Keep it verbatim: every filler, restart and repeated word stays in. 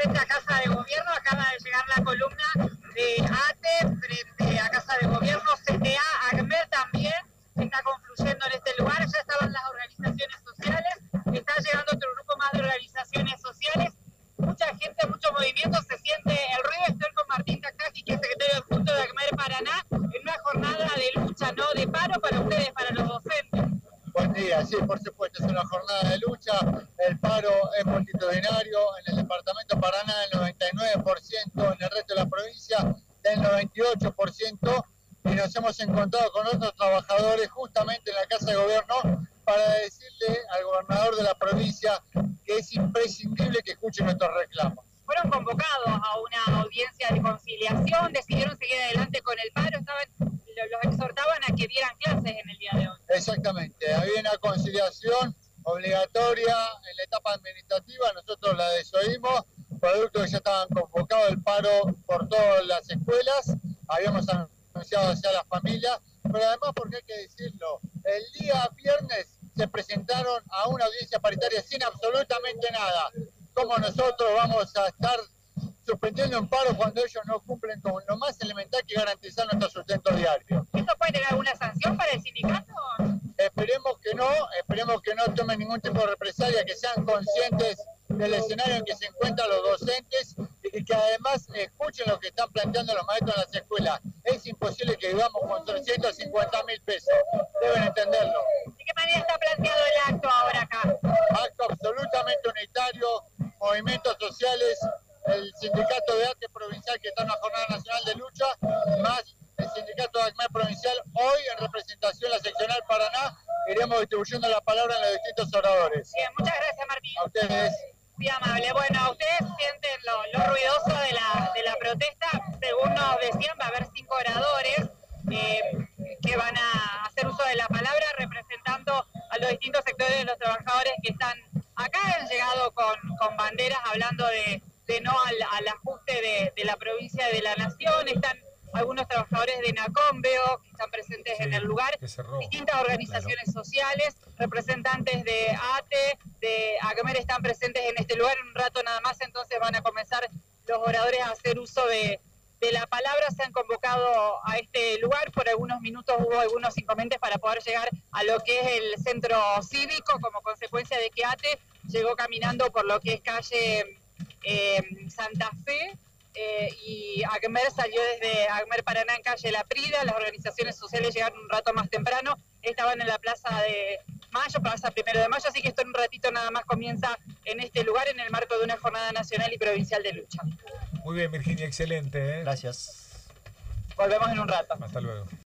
frente a Casa de Gobierno. Acaba de llegar la columna de ATE frente a Casa de Gobierno. C T A, ACMER también está confluyendo en este lugar. Ya estaban las organizaciones sociales, está llegando otro grupo más de organizaciones sociales. Mucha gente, mucho movimiento, se siente el ruido. Estoy con Martín Takagi, que es secretario adjunto de ACMER Paraná, en una jornada de lucha, no de paro para ustedes, para los docentes. Buen día, sí, por supuesto, es una jornada de lucha. El paro es multitudinario. En el departamento de Paraná el noventa y nueve por ciento, en el resto de la provincia del noventa y ocho por ciento. Y nos hemos encontrado con otros trabajadores justamente en la Casa de Gobierno para decirle al gobernador de la provincia que es imprescindible que escuche nuestros reclamos. Fueron convocados a una audiencia de conciliación, decidieron seguir adelante con el paro, estaban, los exhortaban a que dieran clases en el día de hoy. Exactamente, había una conciliación obligatoria en la etapa administrativa, nosotros la desoímos, producto que ya estaban convocados el paro por todas las escuelas, habíamos anunciado hacia las familias, pero además, porque hay que decirlo, el día viernes se presentaron a una audiencia paritaria sin absolutamente nada. ¿Cómo nosotros vamos a estar suspendiendo un paro cuando ellos no cumplen con lo más elemental que garantizar nuestro sustento diario? ¿Esto puede tener alguna sanción para el sindicato? Esperemos que no, esperemos que no tomen ningún tipo de represalia, que sean conscientes del escenario en que se encuentran los docentes y que además escuchen lo que están planteando los maestros en las escuelas. Es imposible que vivamos con trescientos cincuenta mil pesos, deben entenderlo. ¿De qué manera está planteado el acto ahora acá? Acto absolutamente unitario, movimientos sociales, el sindicato de ATE provincial que está en una jornada nacional de lucha, más el sindicato de ACMER provincial. Hoy en representación la seccional Paraná iremos distribuyendo la palabra en los distintos oradores. Bien, muchas gracias, Martín. A ustedes. Muy amable. Bueno, ustedes sienten lo, lo ruidoso de la, de la protesta. Según nos decían, va a haber cinco oradores eh, que van a hacer uso de la palabra representando a los distintos sectores de los trabajadores que están acá. Han llegado con, con banderas hablando de, de no al, al ajuste de, de la provincia y de la nación. Están algunos trabajadores de NACOM, que están presentes sí, en el lugar, distintas organizaciones claro. sociales, representantes de ATE, de ACMER están presentes en este lugar. En un rato nada más entonces van a comenzar los oradores a hacer uso de, de la palabra. Se han convocado a este lugar, por algunos minutos hubo algunos inconvenientes para poder llegar a lo que es el centro cívico, como consecuencia de que ATE llegó caminando por lo que es calle eh, Santa Fe, Eh, y ACMER salió desde ACMER Paraná en calle La Prida. Las organizaciones sociales llegaron un rato más temprano, estaban en la Plaza de Mayo, Plaza Primero de Mayo, así que esto en un ratito nada más comienza en este lugar en el marco de una jornada nacional y provincial de lucha. Muy bien, Virginia, excelente, ¿eh? Gracias. Volvemos en un rato. Hasta luego.